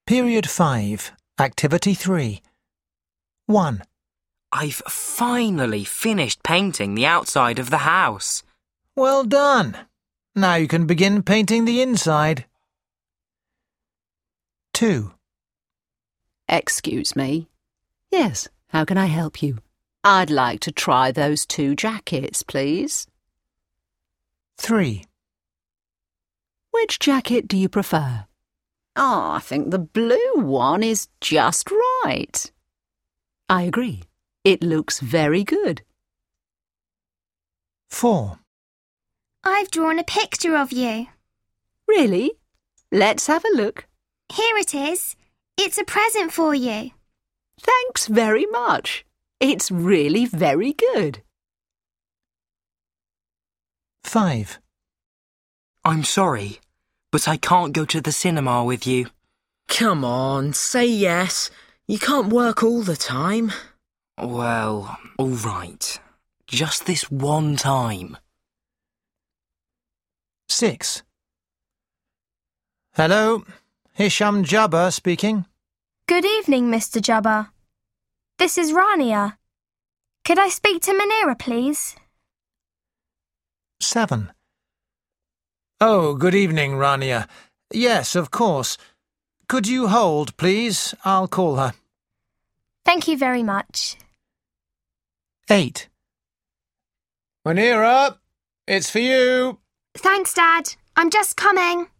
Period 5, Activity 3. 1. I've finally finished painting the outside of the house. Well done. Now you can begin painting the inside. 2. Excuse me. Yes, how can I help you? I'd like to try those 2 jackets, please. 3. Which jacket do you prefer? Oh, I think the blue one is just right. I agree. It looks very good. 4. I've drawn a picture of you. Really? Let's have a look. Here it is. It's a present for you. Thanks very much. It's really very good. 5. I'm sorry, but I can't go to the cinema with you. Come on, say yes. You can't work all the time. Well, all right. Just this one time. 6. Hello, Hisham Jabbar speaking. Good evening, Mr. Jabbar. This is Rania. Could I speak to Munira, please? 7. Oh, good evening, Rania. Yes, of course. Could you hold, please? I'll call her. Thank you very much. 8. Munira, it's for you. Thanks, Dad. I'm just coming.